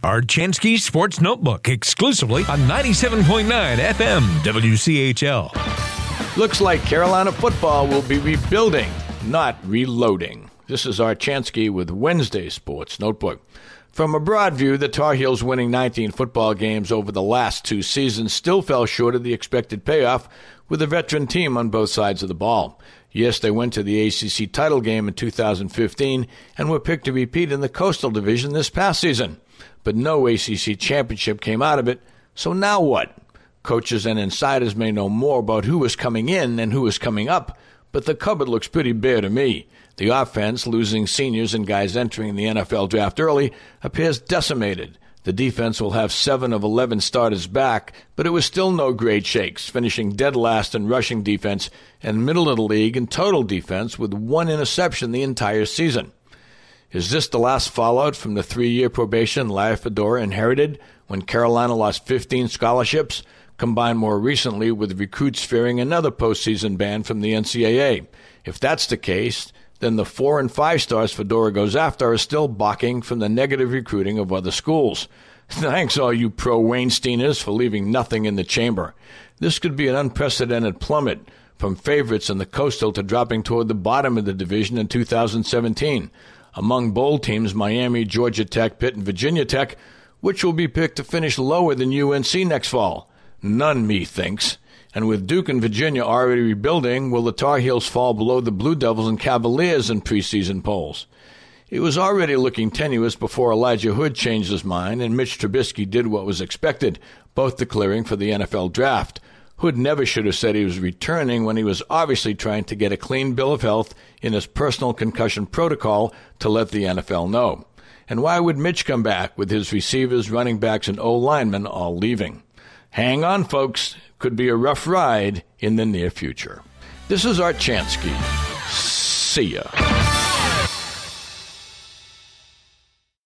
Art Chansky Sports Notebook, exclusively on 97.9 FM WCHL. Looks like Carolina football will be rebuilding, not reloading. This is Art Chansky with Wednesday Sports Notebook. From a broad view, the Tar Heels winning 19 football games over the last 2 seasons still fell short of the expected payoff with a veteran team on both sides of the ball. Yes, they went to the ACC title game in 2015 and were picked to repeat in the Coastal Division this past season. But no ACC championship came out of it, so now what? Coaches and insiders may know more about who is coming in and who is coming up, but the cupboard looks pretty bare to me. The offense, losing seniors and guys entering the NFL draft early, appears decimated. The defense will have 7 of 11 starters back, but it was still no great shakes, finishing dead last in rushing defense and middle of the league in total defense with 1 interception the entire season. Is this the last fallout from the 3-year probation Larry Fedora inherited when Carolina lost 15 scholarships, combined more recently with recruits fearing another postseason ban from the NCAA? If that's the case, then the 4 and 5 stars Fedora goes after are still balking from the negative recruiting of other schools. Thanks all you pro-Weinsteiners for leaving nothing in the chamber. This could be an unprecedented plummet from favorites in the Coastal to dropping toward the bottom of the division in 2017. Among bowl teams, Miami, Georgia Tech, Pitt, and Virginia Tech, which will be picked to finish lower than UNC next fall? None, methinks. And with Duke and Virginia already rebuilding, will the Tar Heels fall below the Blue Devils and Cavaliers in preseason polls? It was already looking tenuous before Elijah Hood changed his mind and Mitch Trubisky did what was expected, both declaring for the NFL draft. Hood never should have said he was returning when he was obviously trying to get a clean bill of health in his personal concussion protocol to let the NFL know. And why would Mitch come back with his receivers, running backs, and O-linemen all leaving? Hang on, folks. Could be a rough ride in the near future. This is Art Chansky. See ya.